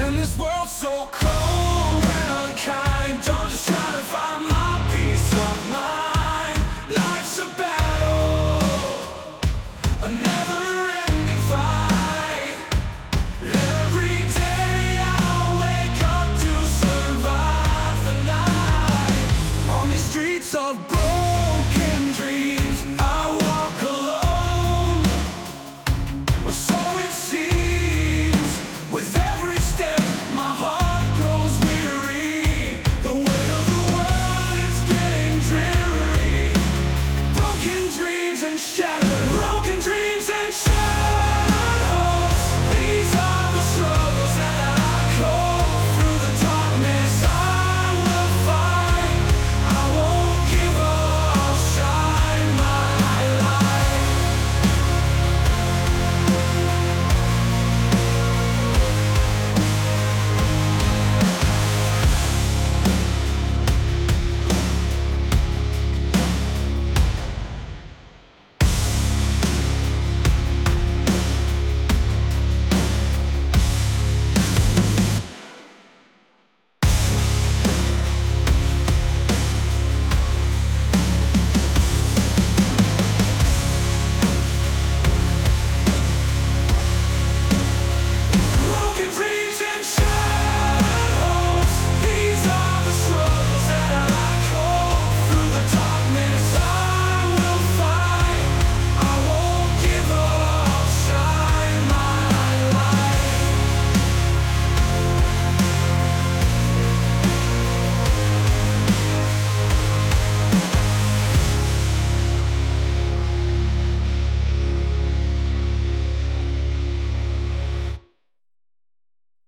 In this world so cold and unkind, I'm just trying to find my peace of mind. Life's a battle, a never-ending fight. Every day I wake up to survive the night. On these streets of broken dreams, I walk alone, or so it seems. With every step, my heart